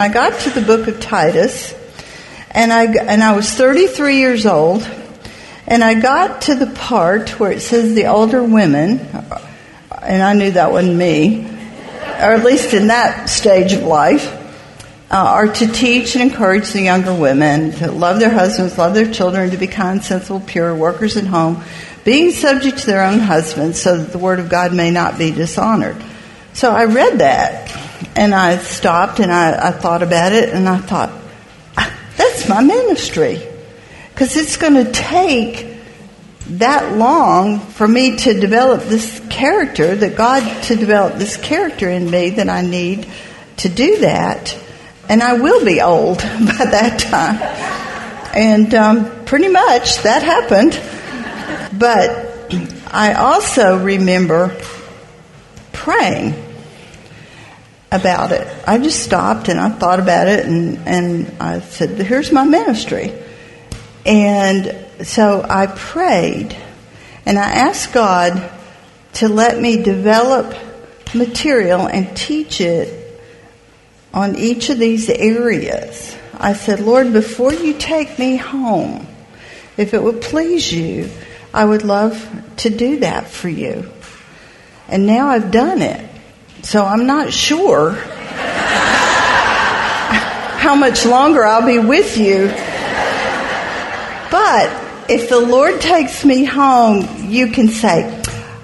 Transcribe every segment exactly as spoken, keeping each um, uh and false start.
I got to the book of Titus, and I, and I was thirty-three years old, and I got to the part where it says the older women, and I knew that wasn't me, or at least in that stage of life, uh, are to teach and encourage the younger women to love their husbands, love their children, to be kind, sensible, pure, workers at home, being subject to their own husbands, so that the word of God may not be dishonored. So I read that, and I stopped, and I, I thought about it, and I thought, that's my ministry. Because it's going to take that long for me to develop this character, that God to develop this character in me, that I need to do that. And I will be old by that time. And um, pretty much that happened. But I also remember praying about it. I just stopped and I thought about it, and, and I said, here's my ministry. And so I prayed, and I asked God to let me develop material and teach it on each of these areas. I said, Lord, before you take me home, if it would please you, I would love to do that for you. And now I've done it. So I'm not sure how much longer I'll be with you. But if the Lord takes me home, you can say,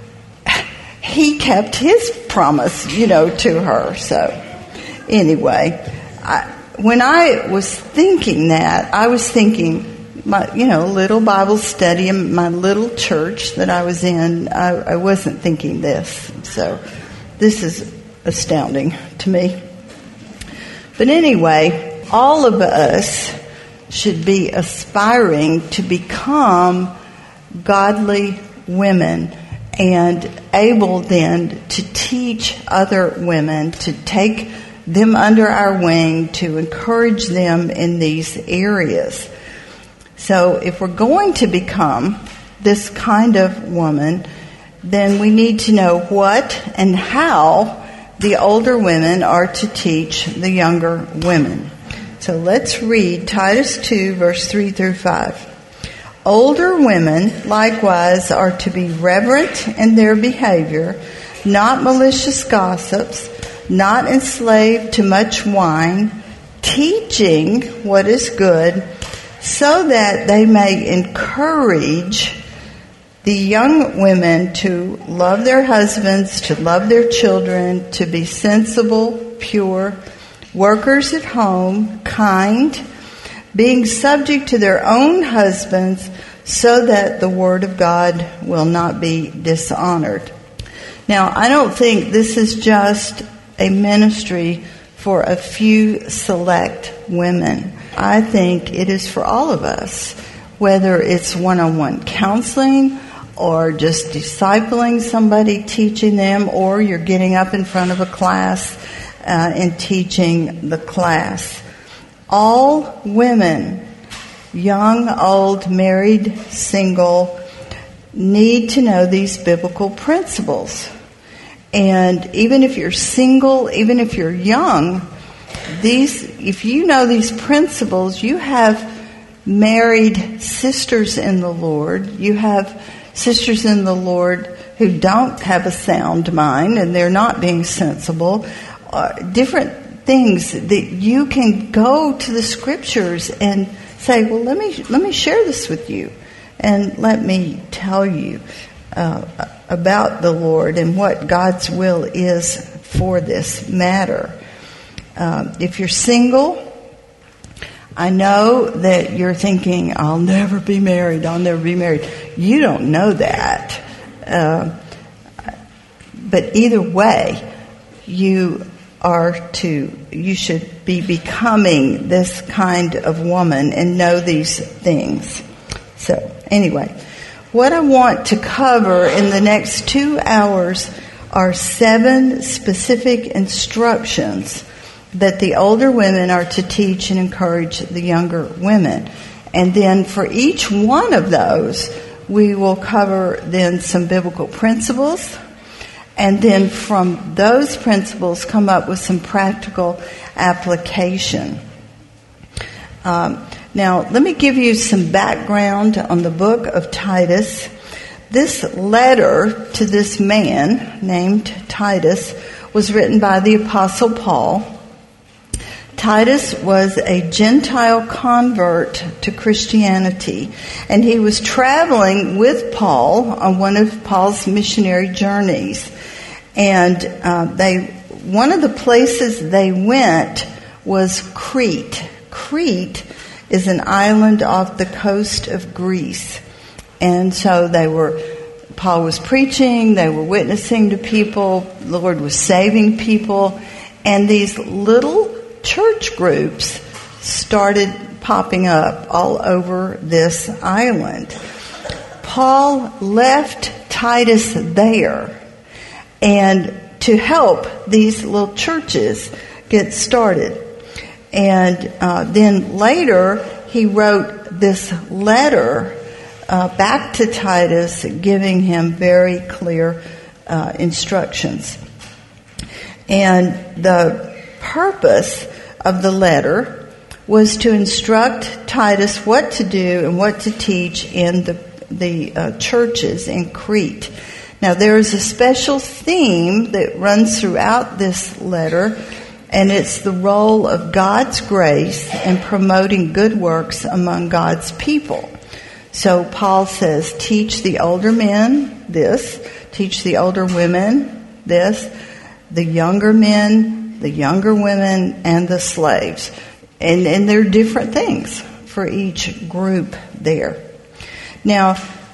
He kept His promise, you know, to her. So anyway, I, when I was thinking that, I was thinking, my, you know, little Bible study in my little church that I was in. I, I wasn't thinking this. So this is astounding to me. But anyway, all of us should be aspiring to become godly women and able then to teach other women, to take them under our wing, to encourage them in these areas. So if we're going to become this kind of woman, then we need to know what and how the older women are to teach the younger women. So let's read Titus two, verse three through five. Older women likewise are to be reverent in their behavior, not malicious gossips, not enslaved to much wine, teaching what is good, so that they may encourage the young women to love their husbands, to love their children, to be sensible, pure, workers at home, kind, being subject to their own husbands, so that the word of God will not be dishonored. Now, I don't think this is just a ministry for a few select women. I think it is for all of us, whether it's one-on-one counseling or just discipling somebody, teaching them, or you're getting up in front of a class uh, and teaching the class. All women, young, old, married, single, need to know these biblical principles. And even if you're single, even if you're young, these, if you know these principles, you have married sisters in the Lord. You have sisters in the Lord who don't have a sound mind and they're not being sensible. Uh, different things that you can go to the scriptures and say, well, let me let me share this with you, and let me tell you uh, about the Lord and what God's will is for this matter. Um, if you're single, I know that you're thinking, I'll never be married, I'll never be married. You don't know that. Uh, but either way, you are to, you should be becoming this kind of woman and know these things. So, anyway, what I want to cover in the next two hours are seven specific instructions that the older women are to teach and encourage the younger women. And then for each one of those, we will cover then some biblical principles and then from those principles come up with some practical application. Um, now, let me give you some background on the book of Titus. This letter to this man named Titus was written by the Apostle Paul. Titus was a Gentile convert to Christianity, and he was traveling with Paul on one of Paul's missionary journeys. And uh, they, one of the places they went was Crete. Crete is an island off the coast of Greece. And so they were, Paul was preaching, they were witnessing to people, the Lord was saving people, and these little church groups started popping up all over this island. Paul left Titus there and to help these little churches get started. And uh, then later he wrote this letter uh, back to Titus, giving him very clear uh, instructions. And the purpose of the letter was to instruct Titus what to do and what to teach in the the uh, churches in Crete. Now, there is a special theme that runs throughout this letter, and it's the role of God's grace in promoting good works among God's people. So Paul says, teach the older men this, teach the older women this, the younger men, the younger women, and the slaves. And, and there are different things for each group there. Now,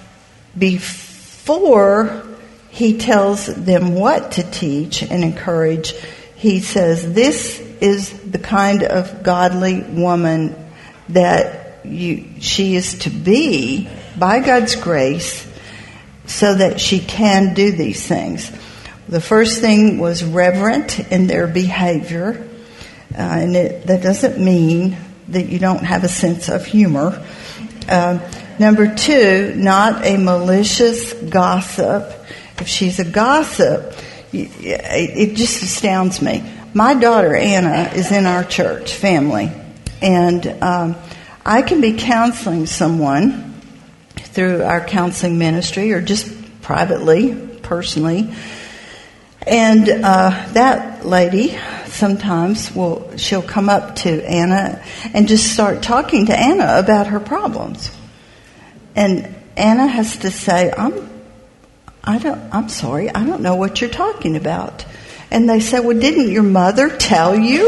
before he tells them what to teach and encourage, he says, this is the kind of godly woman that you, she is to be by God's grace so that she can do these things. The first thing was reverent in their behavior. Uh, and it, that doesn't mean that you don't have a sense of humor. Uh, number two, not a malicious gossip. If she's a gossip, it just astounds me. My daughter, Anna, is in our church family. And um, I can be counseling someone through our counseling ministry or just privately, personally. And uh, that lady sometimes will, she'll come up to Anna and just start talking to Anna about her problems. And Anna has to say, I'm, I don't, I'm sorry, I don't know what you're talking about. And they say, well, didn't your mother tell you?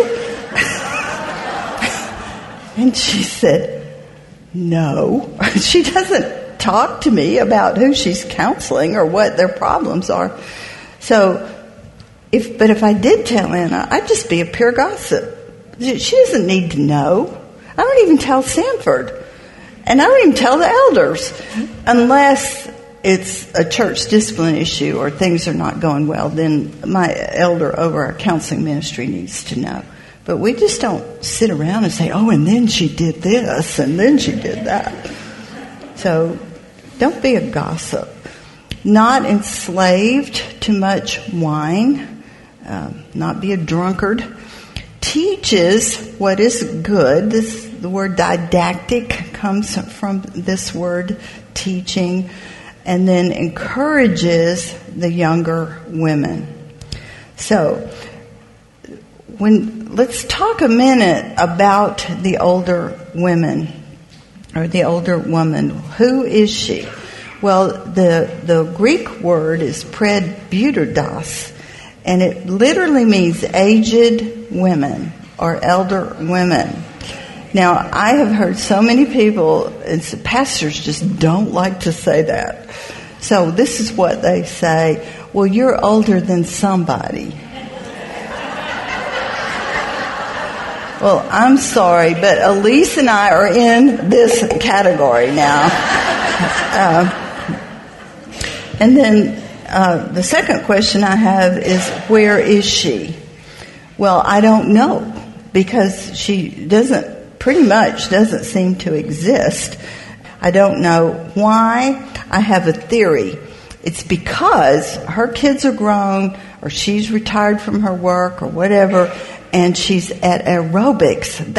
And she said, no. She doesn't talk to me about who she's counseling or what their problems are. So, If, but if I did tell Anna, I'd just be a pure gossip. She doesn't need to know. I don't even tell Sanford. And I don't even tell the elders. Unless it's a church discipline issue or things are not going well, then my elder over our counseling ministry needs to know. But we just don't sit around and say, oh, and then she did this, and then she did that. So don't be a gossip. Not enslaved to much wine. Uh, not be a drunkard. Teaches what is good. This, the word didactic comes from this word, teaching. And then encourages the younger women. So, when let's talk a minute about the older women, or the older woman. Who is she? Well, the, the Greek word is predbuterdos. And it literally means aged women or elder women. Now, I have heard so many people, and pastors just don't like to say that. So this is what they say, well, you're older than somebody. Well, I'm sorry, but Elise and I are in this category now. Uh, and then... Uh, the second question I have is, where is she? Well, I don't know, because she doesn't, pretty much doesn't seem to exist. I don't know why. I have a theory. It's because her kids are grown, or she's retired from her work, or whatever, and she's at aerobics.